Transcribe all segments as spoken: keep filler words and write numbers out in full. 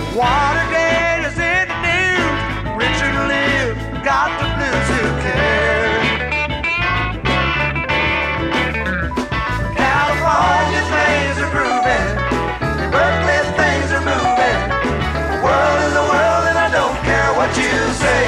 Watergate is in the news. Richard Lewis got the blues. Who cares? California things are grooving. Berkeley things are moving. The world is a world and I don't care what you say.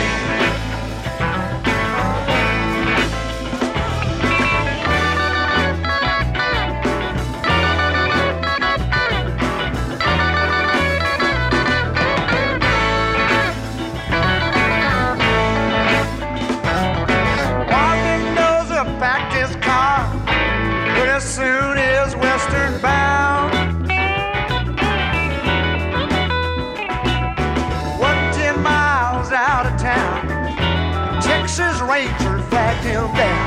Soon is western bound. One ten miles out of town, Texas Ranger flagged him down.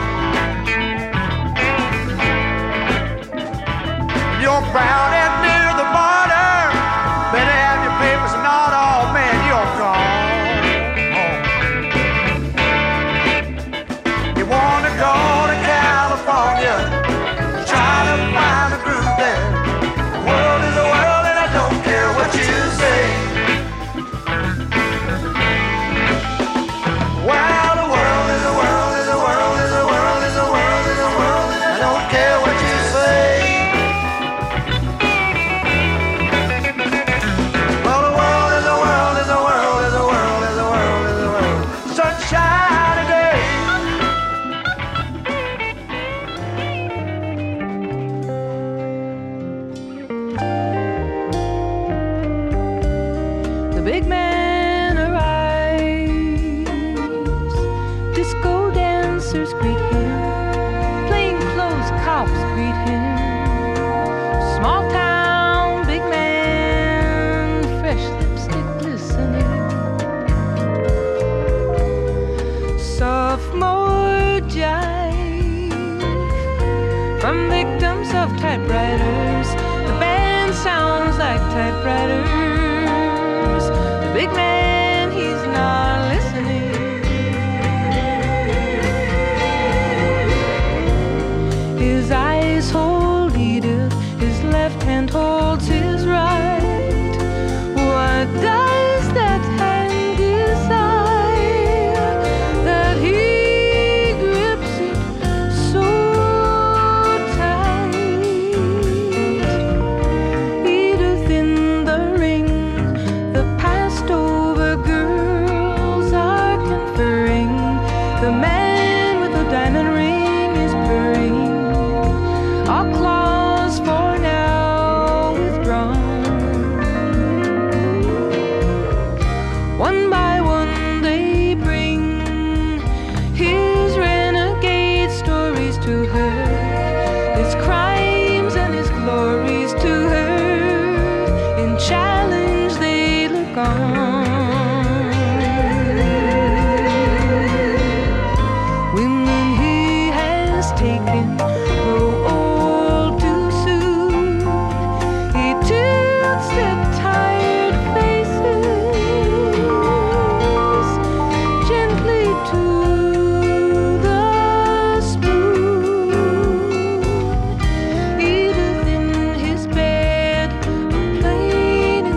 You're brown and near the border, better have your papers not all, man, you're gone. You wanna go to California, find a groove there. The world is a world and I don't care what you say. Well, the world is a world, is a world, is a world, is a world, is a world, and I don't care what you say. Well, the world is a world, is a world, is a world, is a world, is a world. Sunshine again. Big man arrives. Disco dancers greet him. Plainclothes cops greet him. Small town big man, fresh lipstick glistening. Sophomore jive from victims of typewriters. The band sounds like typewriters. Big man, he's not listening. His eyes hold Edith, his left hand holds his right. What does that hand desire that he grips it so tight? Edith in the ring, the over girls are conferring. The man with the diamond ring is purring. All claws for now withdrawn. One by one they bring his renegade stories to her, his crimes and his glories to her. In challenge they look on. Taken, grow old too soon. He tilts their tired faces gently to the spoon. Edith in his bed, a plane in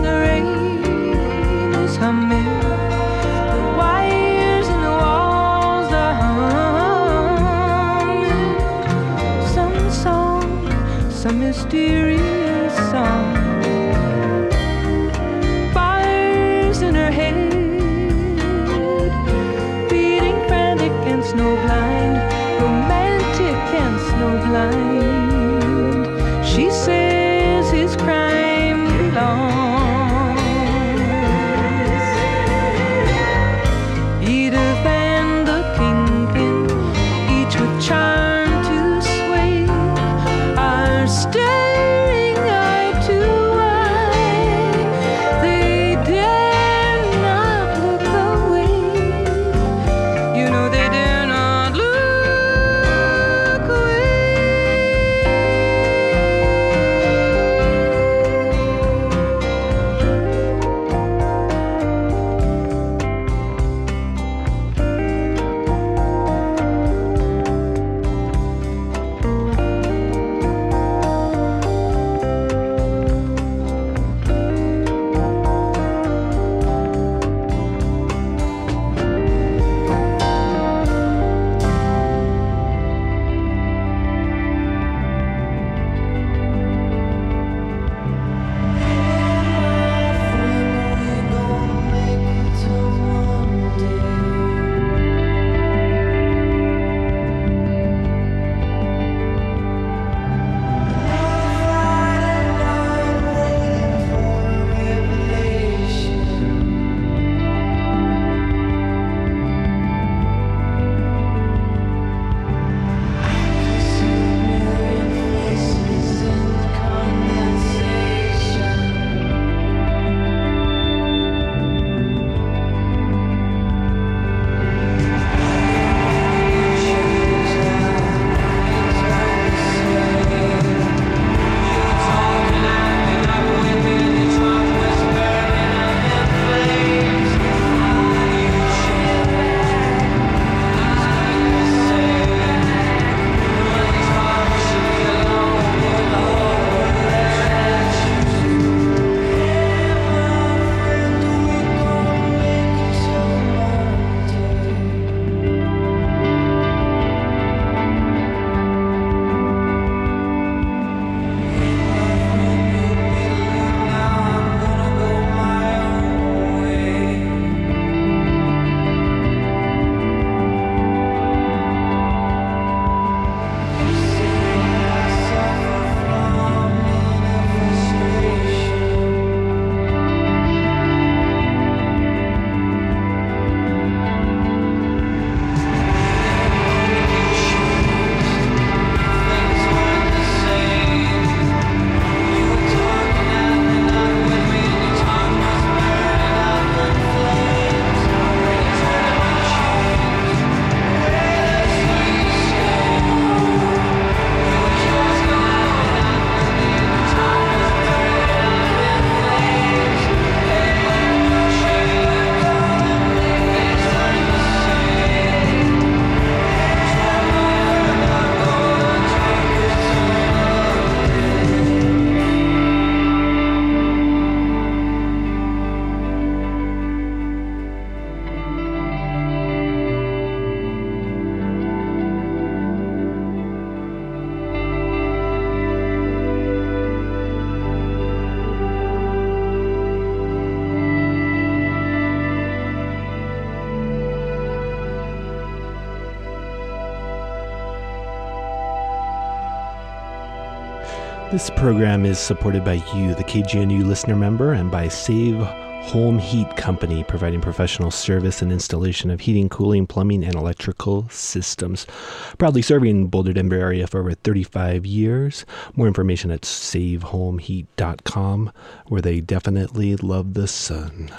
This program is supported by you, the K G N U listener member, and by Save Home Heat Company, providing professional service and installation of heating, cooling, plumbing, and electrical systems. Proudly serving Boulder, Denver area for over thirty-five years. More information at save home heat dot com, where they definitely love the sun.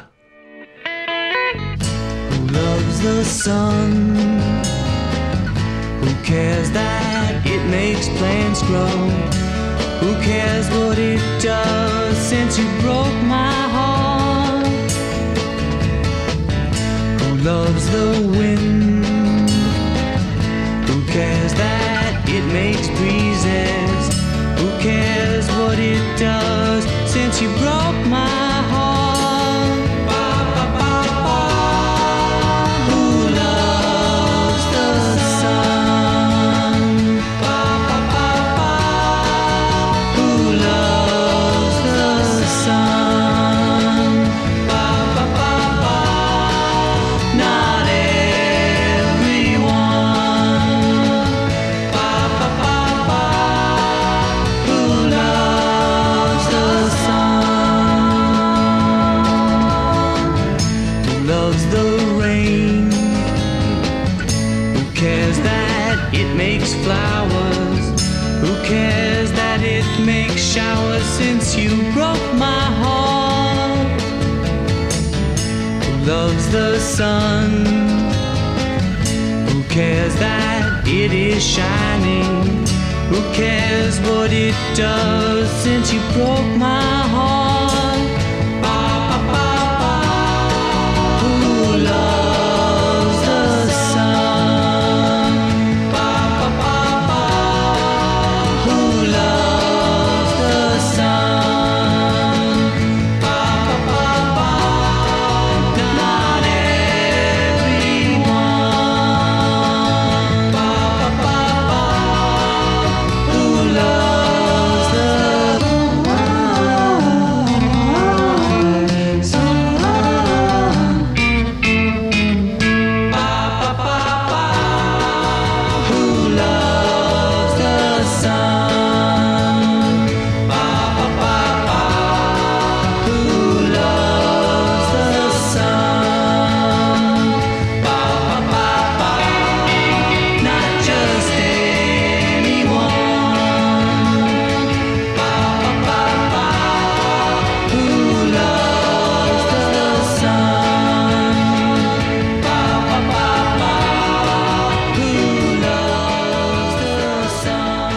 Who loves the sun? Who cares that it makes plants grow? Who cares what it does since you broke my heart? Who loves the wind? Who cares that it makes breezes? Who cares what it does since you broke my heart? Ba, ba, ba, ba. Who loves the sun? Ba, ba, ba, ba. Who loves the sun? Ba, ba, ba, ba. Not everyone. Ba, ba, ba, ba. Who loves the sun? Who loves the rain? Who cares that it makes flowers? Who cares that it makes showers since you broke my heart? Who loves the sun? Who cares that it is shining? Who cares what it does since you broke my heart? Ba, ba, ba, ba. Who loves the sun? Ba, ba, ba, ba. Who loves the sun? Ba, ba, ba, ba. Not everyone. Ba, ba, ba, ba. Who loves the sun? Ba, ba, ba, ba. Who loves the sun? Ba, ba, ba, ba. Who loves the sun? Ba, ba, ba, ba. Not just anyone. Ba, ba, ba, ba. Who loves the sun? Ba, ba, ba, ba. Who loves the sun?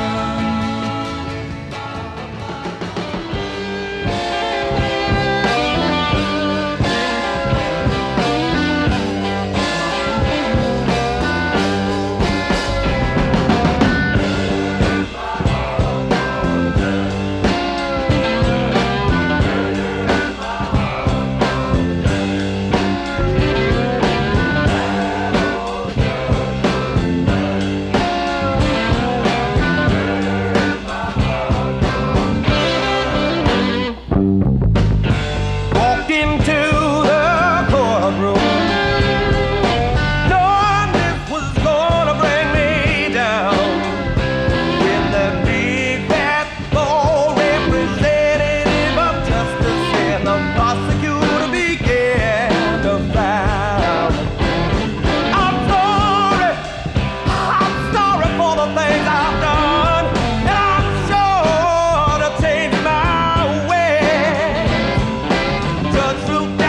Walked into the courtroom, knowing this was gonna bring me down. With the big fat bull representative of justice and the prosecutor began to frown. I'm sorry, I'm sorry for the things I've done, and I'm sure to change my ways. Judge Ruth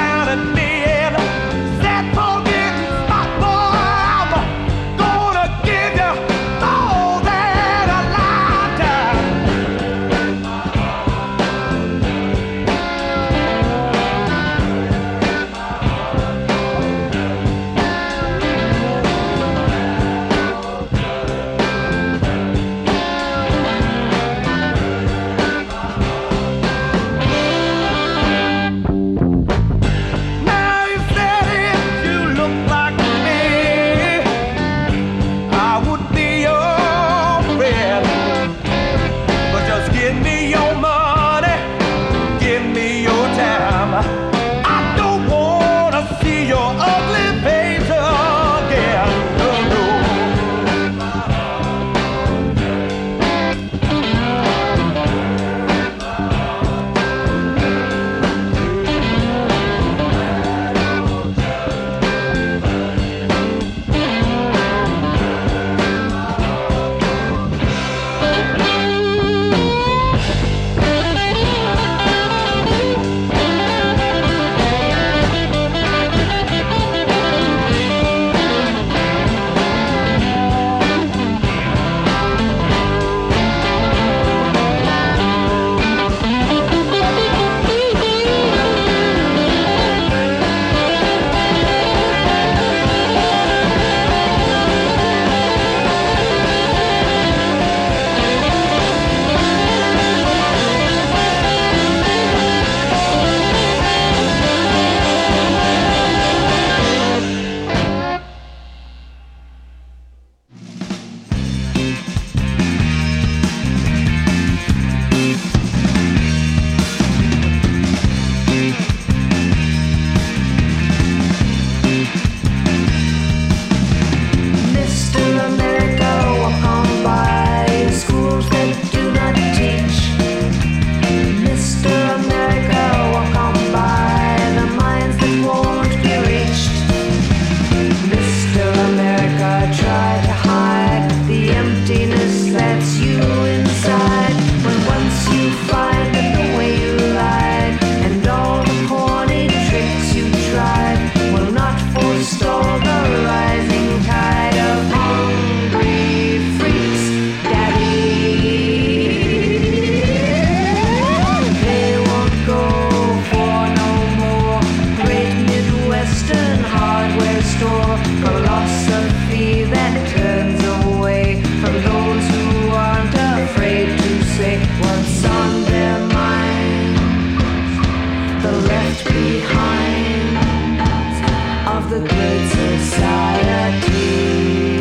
left behind of the great society.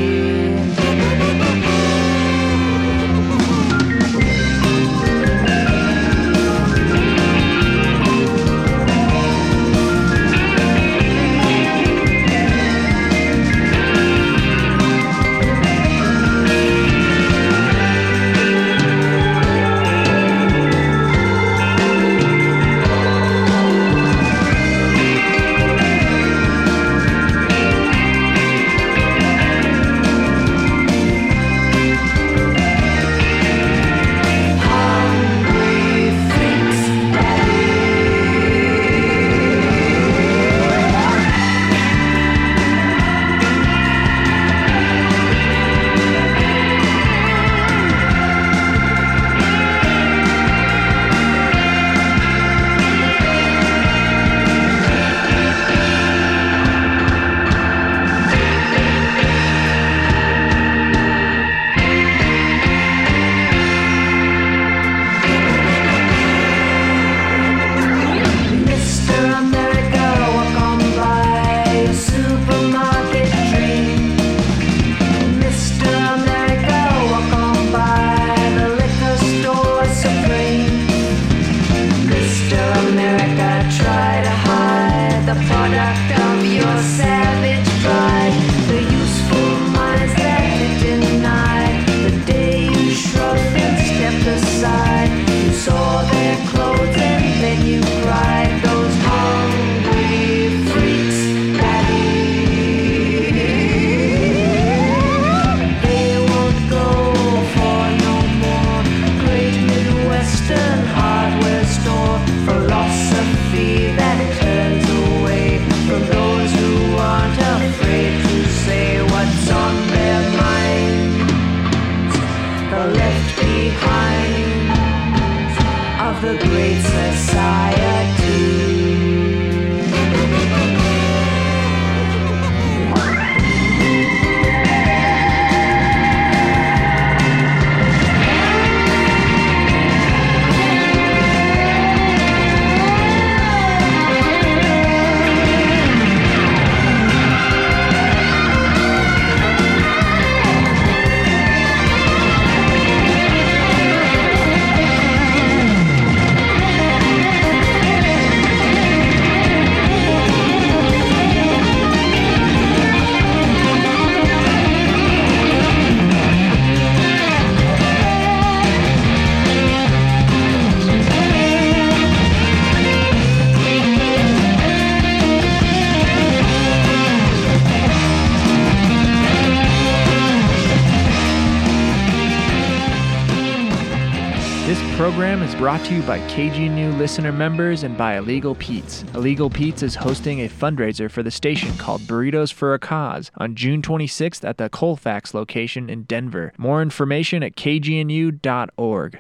Brought to you by K G N U listener members and by Illegal Pete's. Illegal Pete's is hosting a fundraiser for the station called Burritos for a Cause on June twenty-sixth at the Colfax location in Denver. More information at k g n u dot org.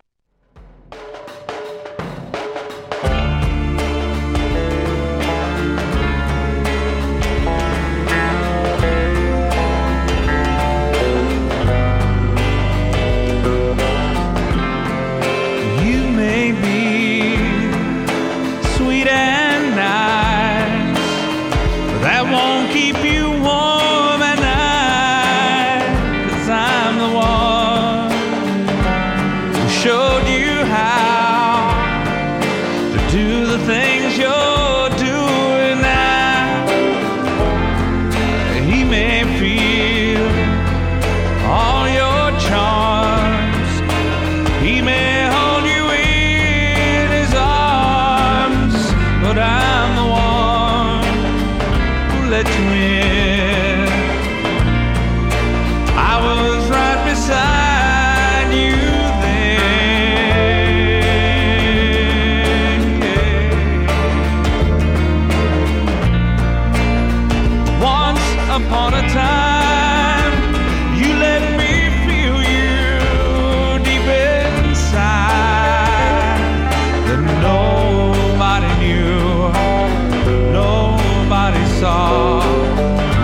Nobody knew, nobody saw.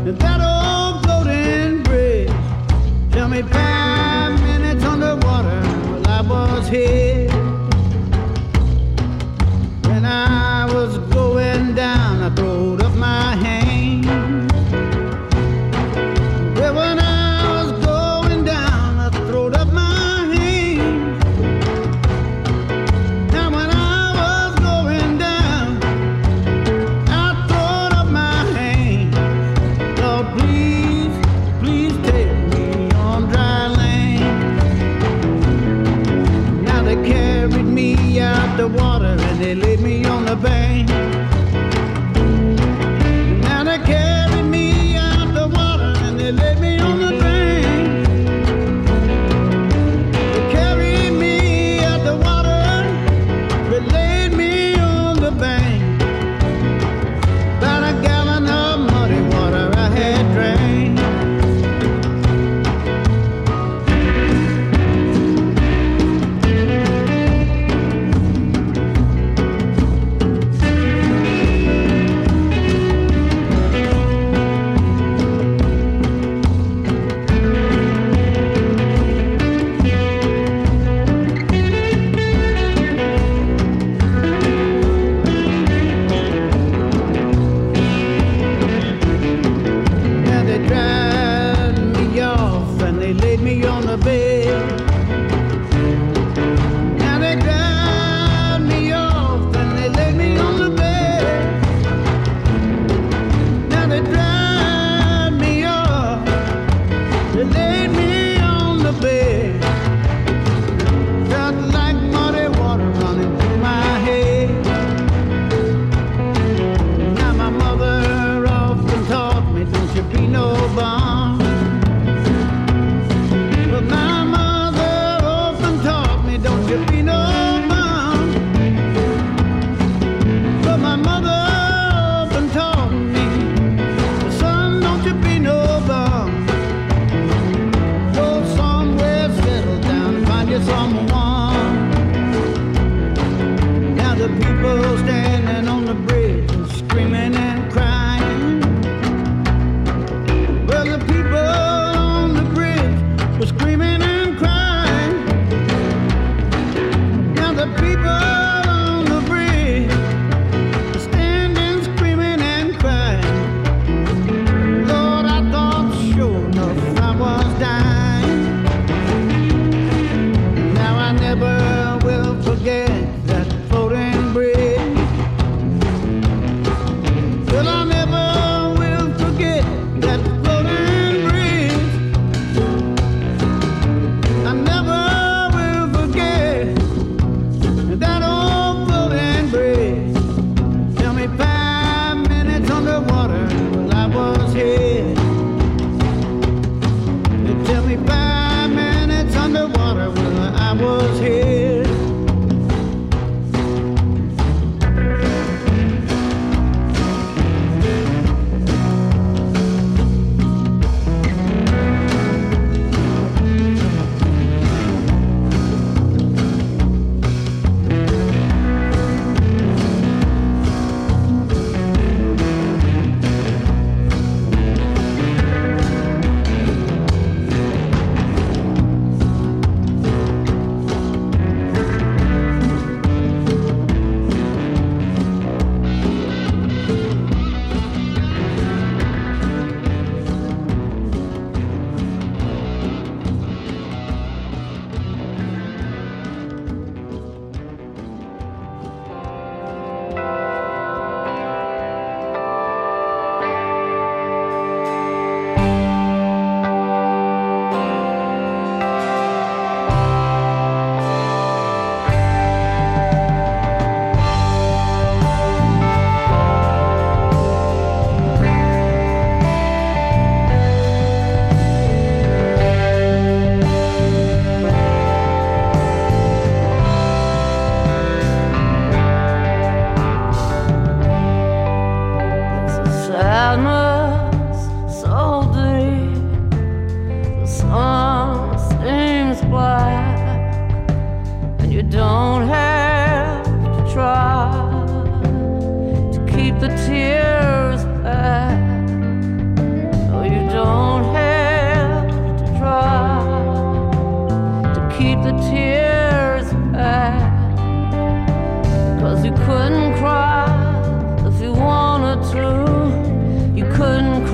that old floating bridge. Tell me five minutes underwater while I was here. When I was going down, I throwed up my hand. Well, when I was going down, I throwed up my hand. Now when I was going down, I throwed up my hand. Lord, please, please take me on dry land. Now they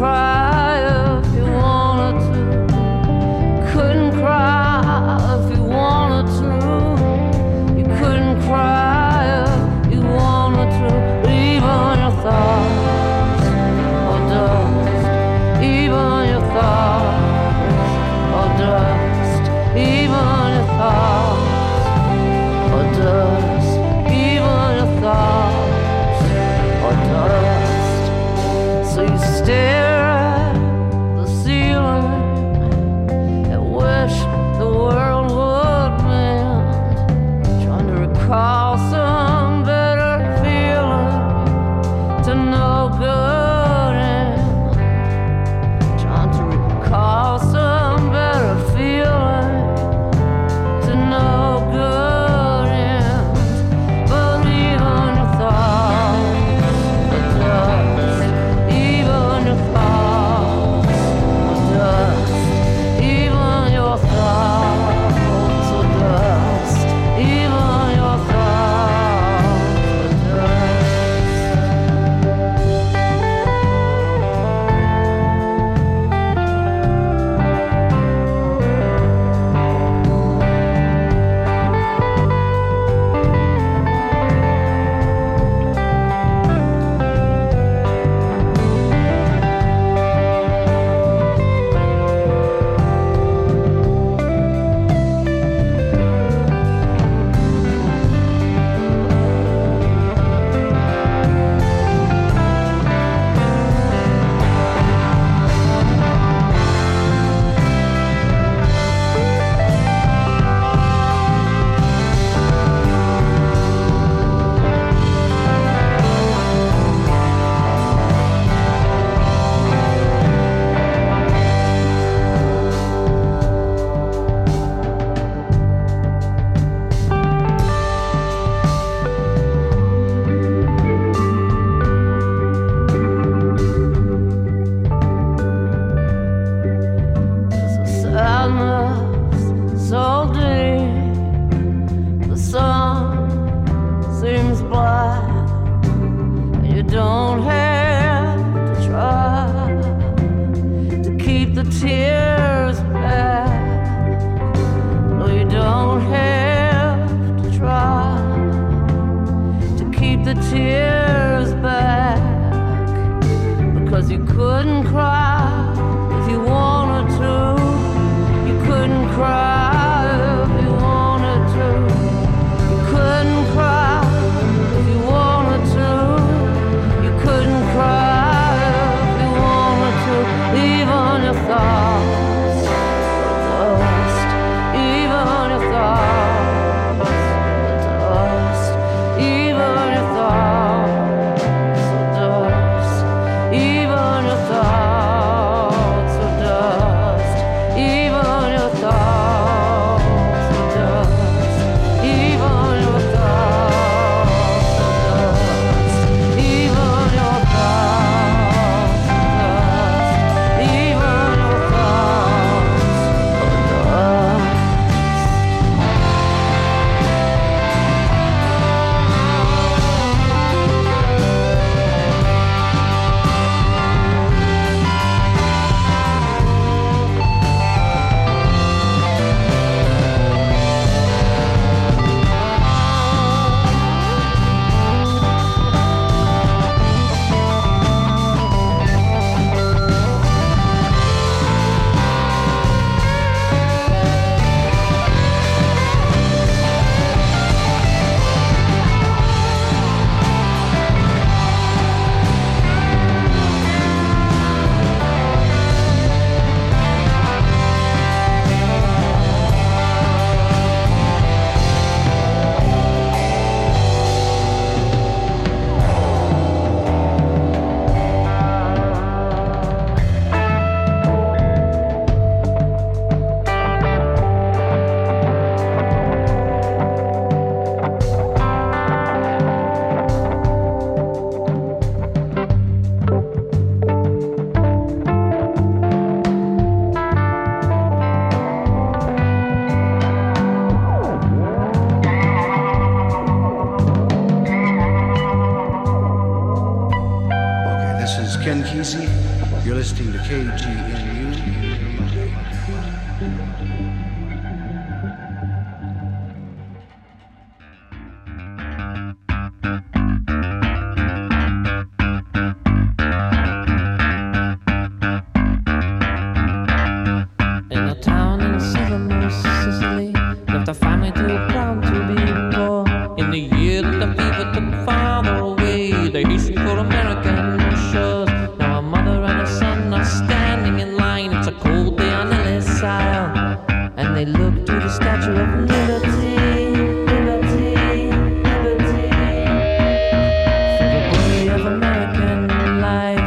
cry if you wanted to. Couldn't cry if you wanted to. You couldn't cry if you wanted to. Even your thoughts are dust. Even your thoughts are dust. Even your thoughts are dust. Even your thoughts are dust. So you stare at the ceiling and wish the world would mend, trying to recall some better feeling to no good end, trying to recall some better feeling to no good end. But even your thoughts are dust. Even your thoughts are dust. Even your thoughts are dust. Even your thoughts are dust. There's a sadness so deep, the sun seems black, and you don't have to try to keep the tears back. No, you don't have to try to keep the tears back, because you couldn't cry if you wanted to. You couldn't cry if you wanted to. You couldn't cry if you wanted to. You couldn't cry if you wanted to. Even your thoughts listening to K G N U. In a town in southernmost Sicily, lived a family too proud to be poor. In the year that the fever took father away, they hastened for American shores. Now a mother and a son are standing in line. It's a cold day on Ellis Isle, and they look to the Statue of Liberty, Liberty, Liberty, for the glory of American life.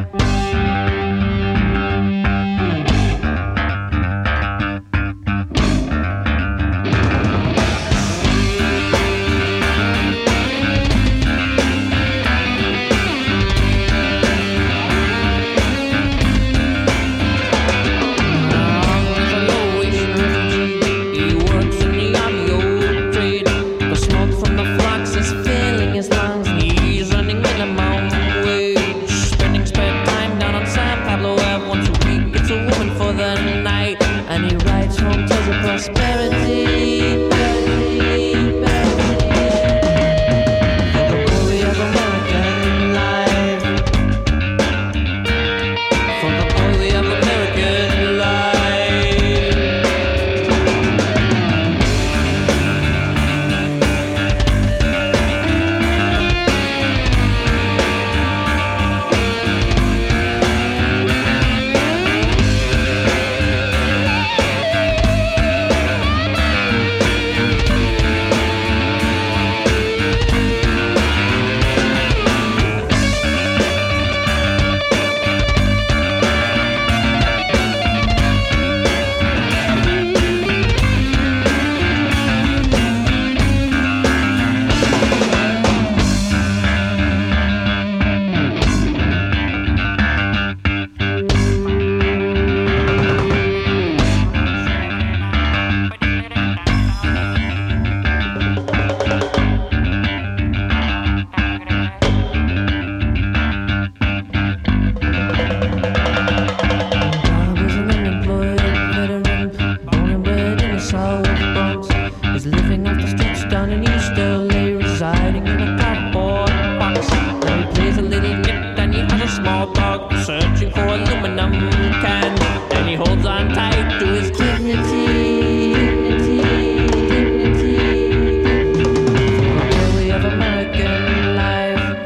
Prosperity, prosperity, for the glory of American life, for the glory of American life. Searching for aluminum can, and he holds on tight to his dignity, dignity, dignity, for the glory of American life.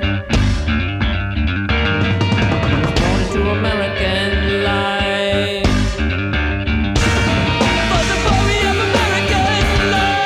He was born into American life, for the glory of American life.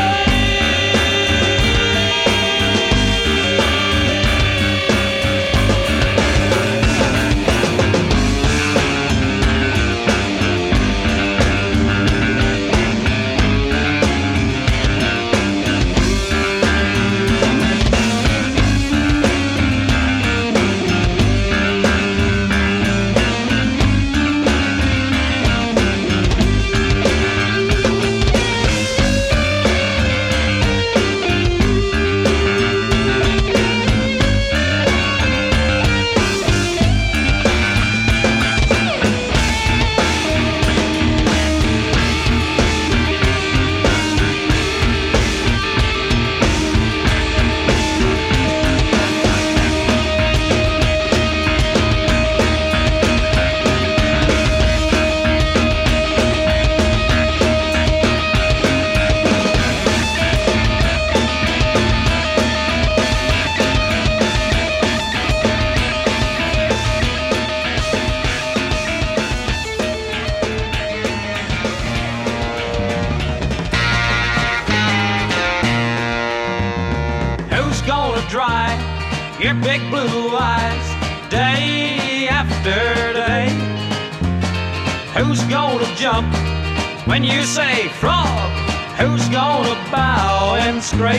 Dry your big blue eyes day after day. Who's gonna jump when you say frog? Who's gonna bow and scrape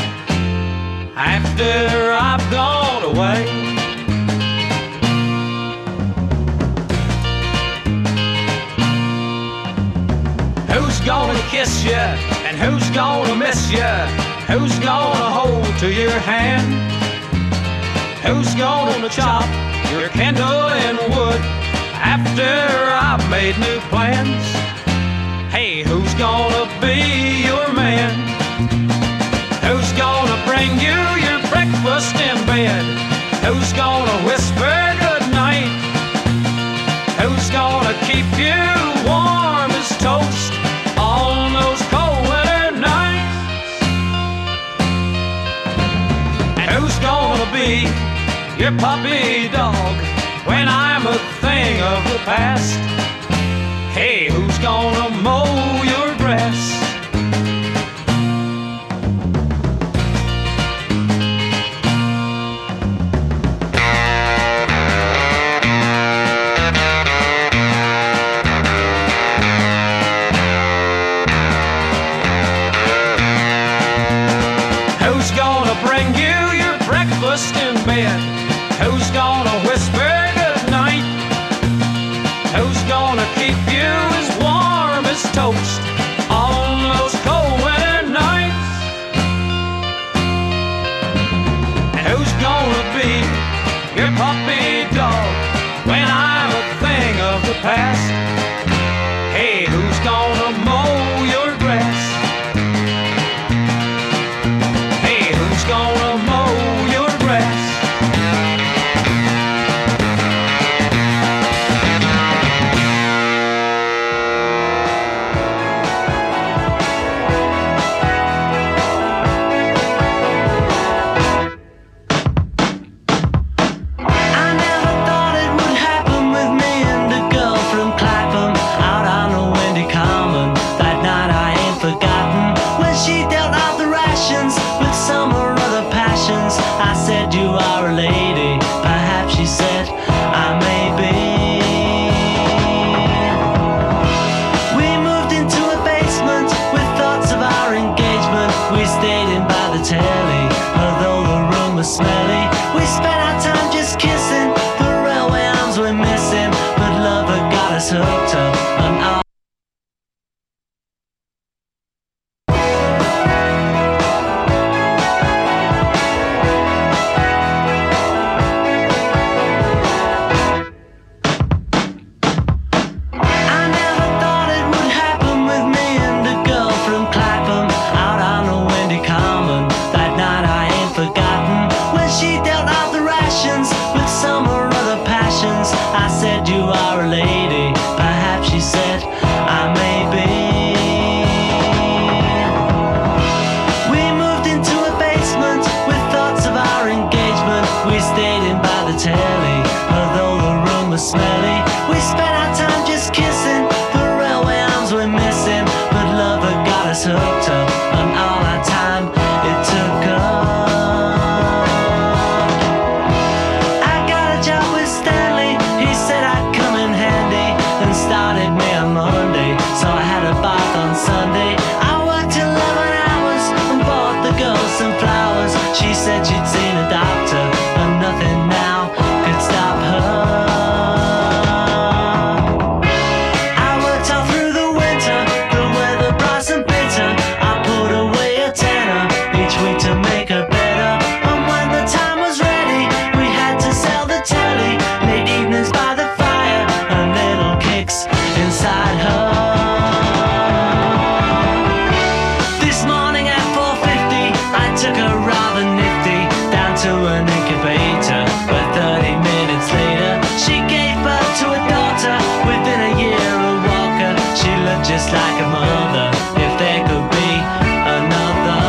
after I've gone away? Who's gonna kiss you and who's gonna miss you? Who's gonna hold to your hand? Who's gonna chop your kindling wood after I've made new plans. Hey, who's gonna be your man? Who's gonna bring you your breakfast in bed? Who's gonna whisper goodnight? Who's gonna keep you warm as toast on those cold winter nights? And who's gonna be your puppy dog when I'm a thing of the past? Hey, who's gonna mow your grass? Who's gonna bring you your breakfast in bed? Who's gonna whisper goodnight? Who's gonna keep you as warm as toast on those cold winter nights? And who's gonna be your puppy dog when I'm a thing of the past? Hey, who's gonna mow your grass? Hey, who's gonna mow your grass? Smelly. We spent our time just kissing. The railway arms we're missing, but love had got us hooked up and all. I never thought it would happen with me and a girl from Clapham out on the windy common. That night I ain't forgotten. She dealt out the rations with some or other passions. I said, you are a lady. Perhaps she said, I may be. We moved into a basement with thoughts of our engagement. We stayed in by the telly, although the room was smelly. We spent our time just kissing. The railway arms we're missing, but love had got us hooked up, and all our time it took us. Started me on Monday, so I had a bath on Sunday. I worked eleven hours and bought the girl some flowers. She said she'd seen a doctor and nothing now could stop her. I worked all through the winter, the weather bright and bitter. I put away a tenner each week to make her better. And when the time was ready, we had to sell the telly. Late evenings by the fire and little kicks inside her. This morning at four fifty, I took her rather nifty down to an incubator. But thirty minutes later, she gave birth to a daughter. Within a year, a walker. She looked just like a mother, if there could be another.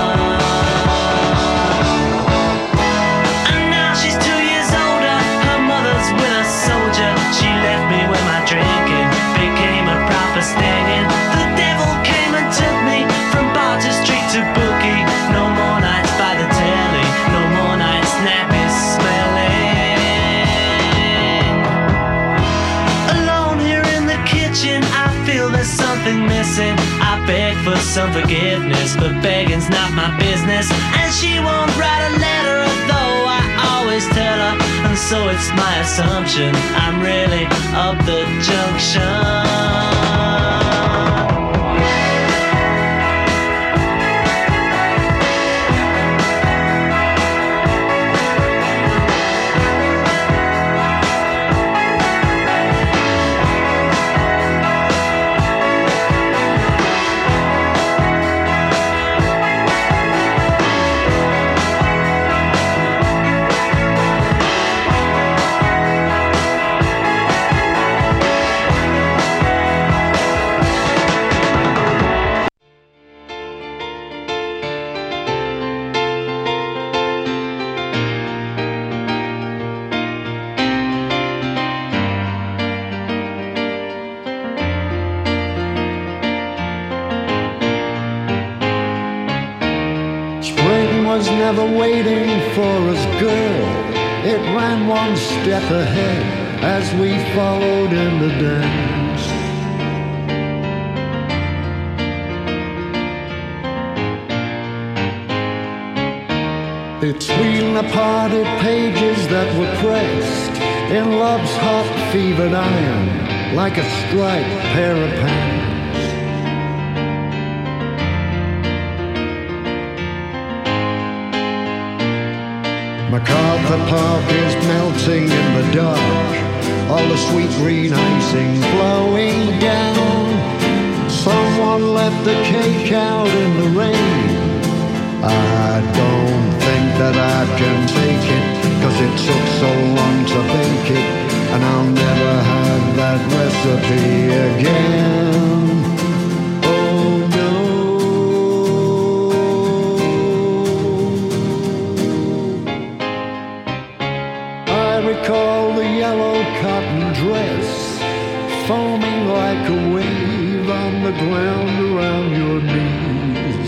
And now she's two years older. Her mother's with a soldier. She left me with my drinking, became a proper stinging. The devil came and took me from Barter Street to Bookie. No more nights by the telly, no more nights nappy smelling. Alone here in the kitchen, I feel there's something missing. I beg for some forgiveness, but begging's not my business. And she won't write a letter, although I always tell her. And so it's my assumption I'm really up the junction. was never waiting for us, girl. It ran one step ahead as we followed in the dance. Between the parted pages that were pressed in love's hot fevered iron, like a striped pair of pants. MacArthur Park is melting in the dark, all the sweet green icing flowing down. Someone left the cake out in the rain. I don't think that I can take it, 'cause it took so long to bake it, and I'll never have that recipe again. Recall the yellow cotton dress foaming like a wave on the ground around your knees.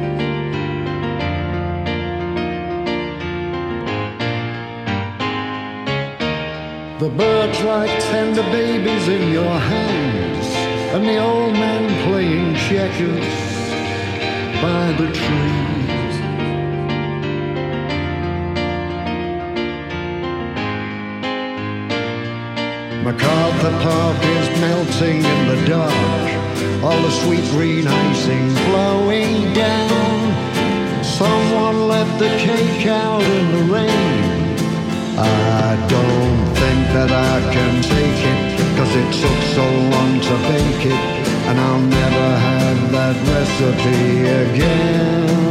The birds like tender babies in your hands, and the old man playing checkers by the trees. MacArthur Park is melting in the dark, all the sweet green icing flowing down. Someone left the cake out in the rain. I don't think that I can take it, 'cause it took so long to bake it, and I'll never have that recipe again.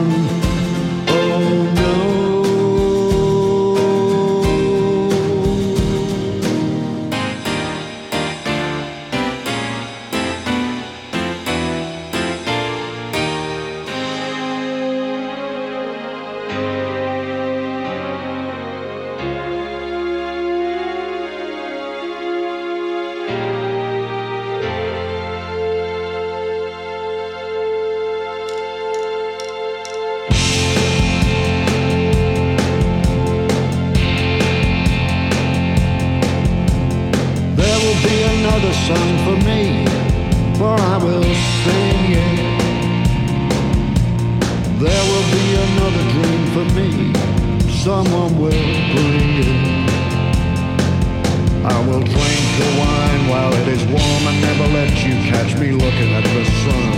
Song for me, for I will sing it. There will be another dream for me, someone will bring it. I will drink the wine while it is warm and never let you catch me looking at the sun.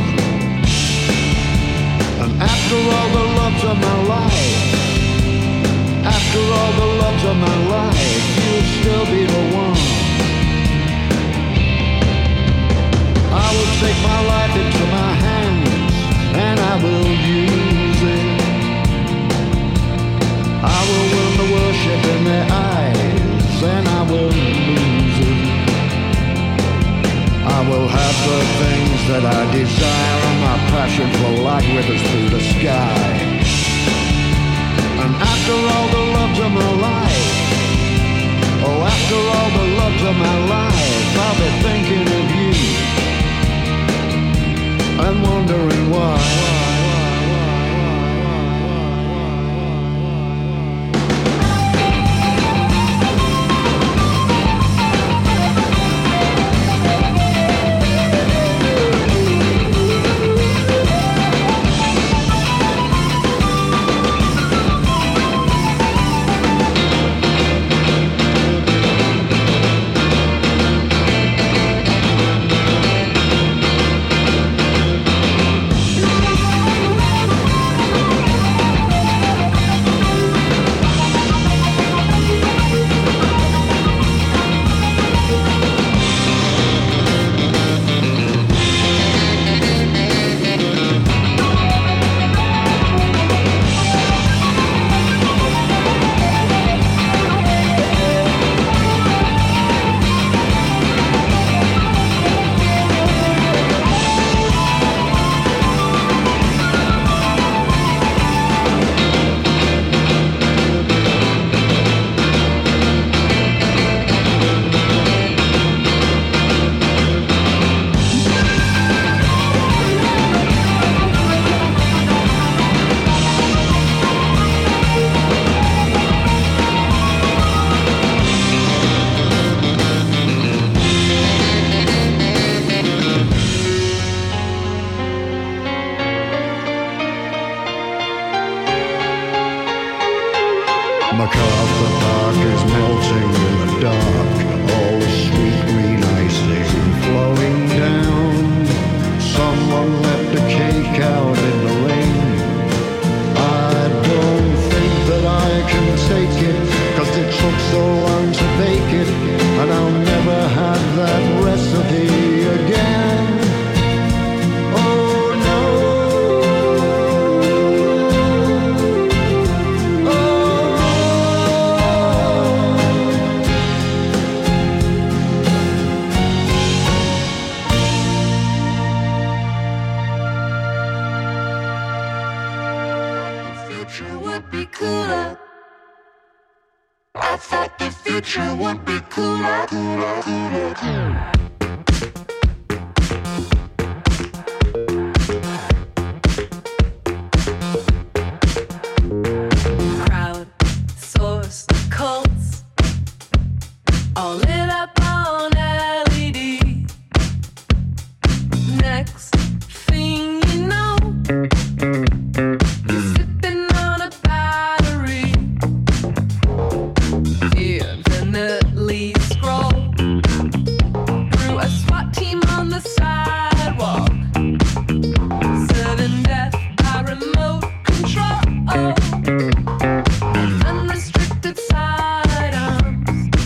And after all the loves of my life, after all the loves of my life, you'll still be the one. I will take my life into my hands, and I will use it. I will win the worship in their eyes, and I will lose it. I will have the things that I desire, and my passion flow like rivers through the sky. And after all the loves of my life, oh, after all the loves of my life, I'll be thinking of you. I'm wondering why. cooler. I thought the future would be cooler, cooler, cooler, cooler. All lit up on L E D. Next thing you know, you're sipping on a battery. Infinitely scroll through a SWAT team on the sidewalk, serving death by remote control. Unrestricted sidearms.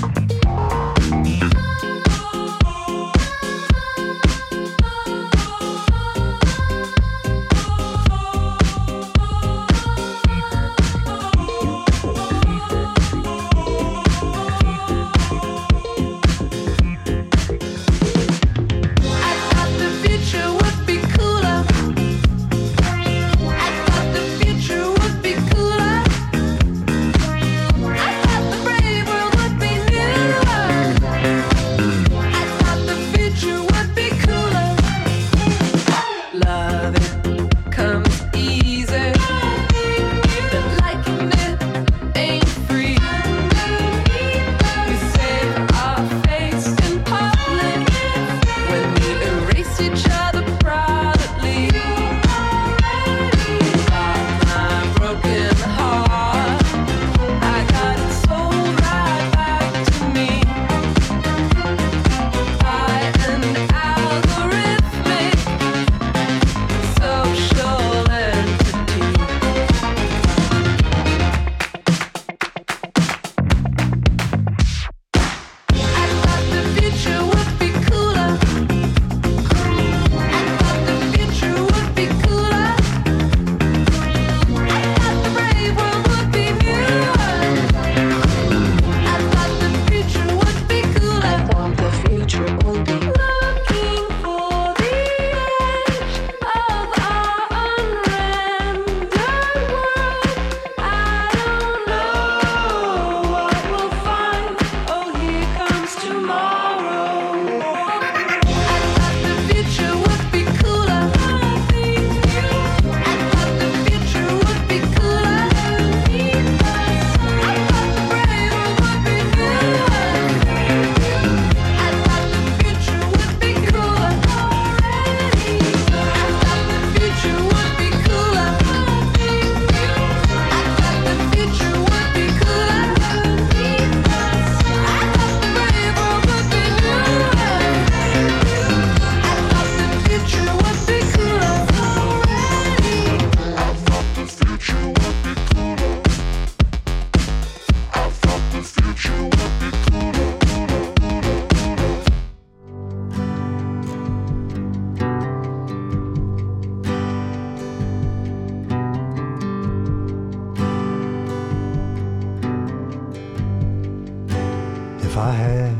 If I had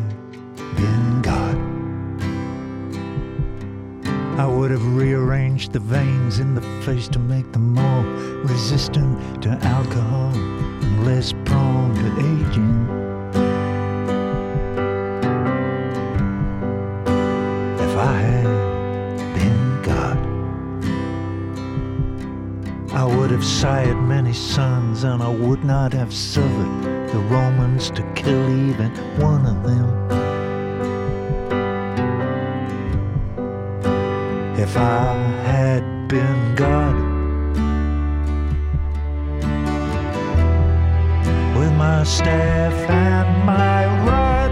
been God, I would have rearranged the veins in the face to make them more resistant to alcohol and less prone to aging. If I had been God, I would have sired many sons, and I would not have suffered the Romans to kill even one of them. If I had been God, with my staff and my rod,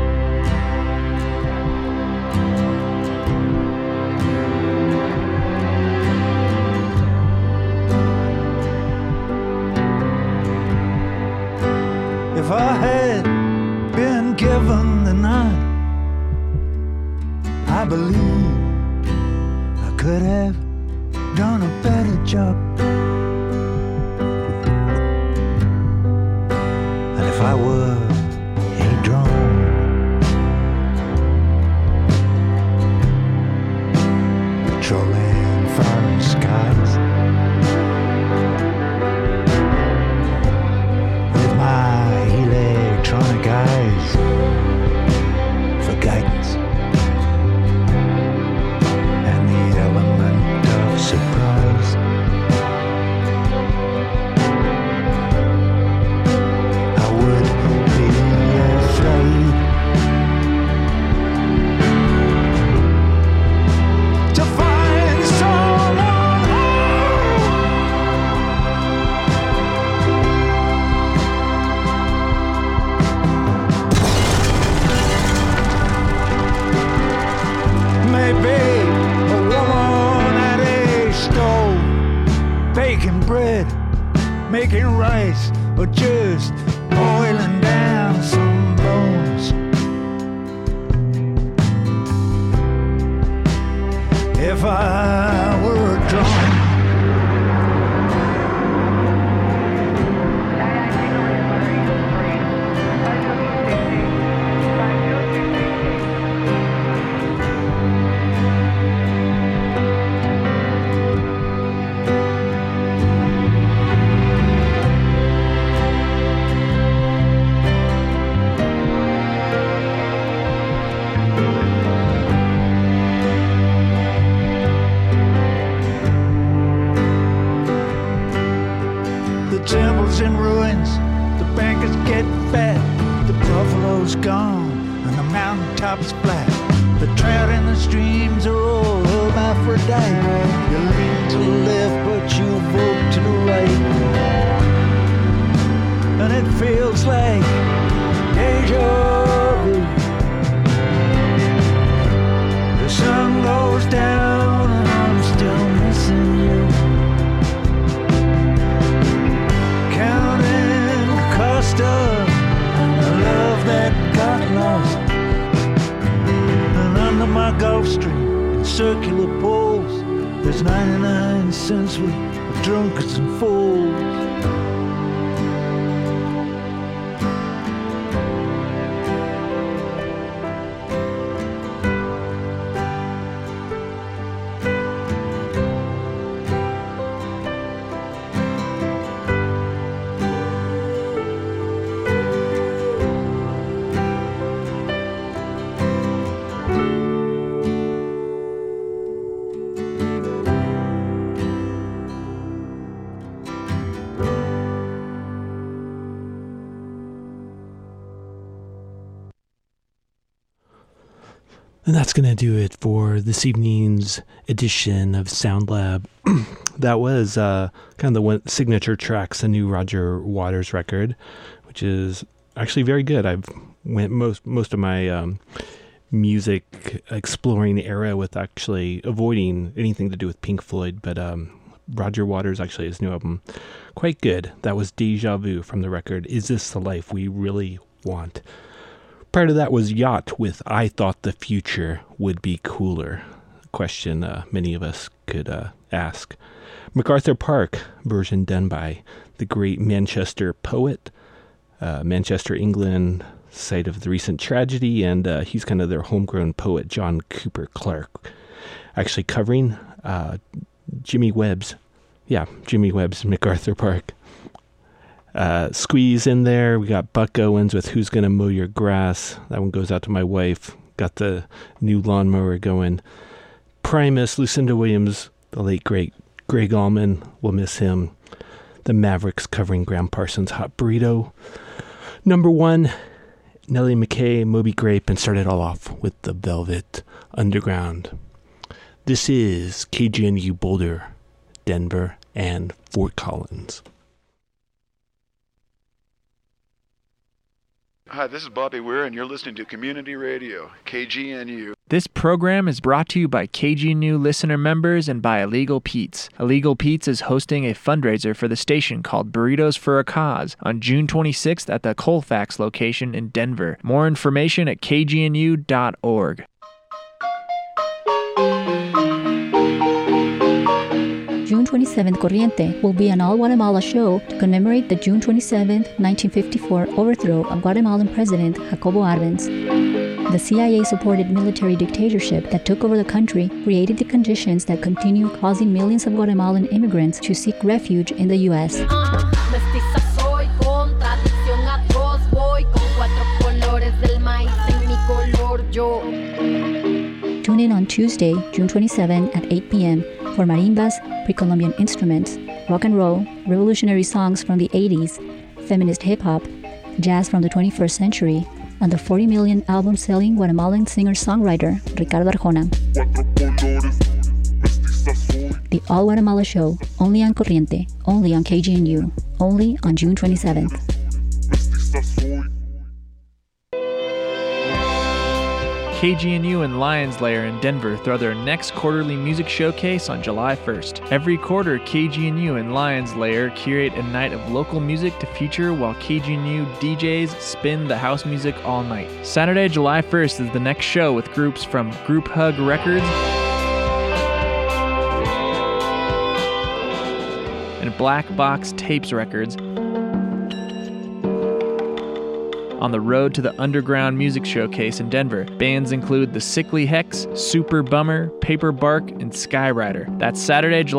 if I had been given the nod, I believe I could have done a better job. And if I were a drone, patrolling foreign skies, or just boiling down some bones. If I were a drum, in ruins, the bankers get fat, the buffalo's gone, and the mountaintop's flat. The trout in the streams are all hermaphrodite. You lean to the left, but you vote to the right. And it feels like deja vu. The sun goes down, and I'm still missing you. Of love that got lost, and under my Gulf Stream in circular poles, there's ninety-nine cents worth of drunkards and fools. And that's going to do it for this evening's edition of Sound Lab. That was uh, kind of the one signature tracks, a new Roger Waters record, which is actually very good. I've went most most of my um, music exploring era with actually avoiding anything to do with Pink Floyd, but um, Roger Waters, actually, his new album, quite good. That was Deja Vu from the record Is This the Life We Really Want? Prior to that was Yacht with I Thought the Future Would Be Cooler. A question uh, many of us could uh, ask. MacArthur Park, version done by the great Manchester poet, uh, Manchester, England, site of the recent tragedy, and uh, he's kind of their homegrown poet, John Cooper Clarke. Actually covering uh, Jimmy Webb's, yeah, Jimmy Webb's MacArthur Park. Uh, squeeze in there. We got Buck Owens with Who's Gonna Mow Your Grass. That one goes out to my wife. Got the new lawnmower going. Primus, Lucinda Williams, the late great Greg Allman. We'll miss him. The Mavericks covering Graham Parsons' Hot Burrito. Number one, Nellie McKay, Moby Grape, and started all off with the Velvet Underground. This is K G N U Boulder, Denver, and Fort Collins. Hi, this is Bobby Weir, and you're listening to Community Radio, K G N U. This program is brought to you by K G N U listener members and by Illegal Pete's. Illegal Pete's is hosting a fundraiser for the station called Burritos for a Cause on June twenty-sixth at the Colfax location in Denver. More information at k g n u dot org. June twenty-seventh Corriente will be an all-Guatemala show to commemorate the June twenty-seventh, nineteen fifty-four overthrow of Guatemalan President Jacobo Arbenz. The C I A-supported military dictatorship that took over the country created the conditions that continue causing millions of Guatemalan immigrants to seek refuge in the U S. Tune in on Tuesday, June twenty-seventh at eight p.m. for marimbas, pre-Columbian instruments, rock and roll, revolutionary songs from the eighties, feminist hip-hop, jazz from the twenty-first century, and the forty million album-selling Guatemalan singer-songwriter Ricardo Arjona. The All Guatemala Show, only on Corriente, only on K G N U, only on June twenty-seventh. K G N U and Lions Lair in Denver throw their next quarterly music showcase on July first. Every quarter, K G N U and Lions Lair curate a night of local music to feature while K G N U D Js spin the house music all night. Saturday, July first is the next show with groups from Group Hug Records and Black Box Tapes Records on the road to the Underground Music Showcase in Denver. Bands include The Sickly Hex, Super Bummer, Paper Bark, and Skyrider. That's Saturday, July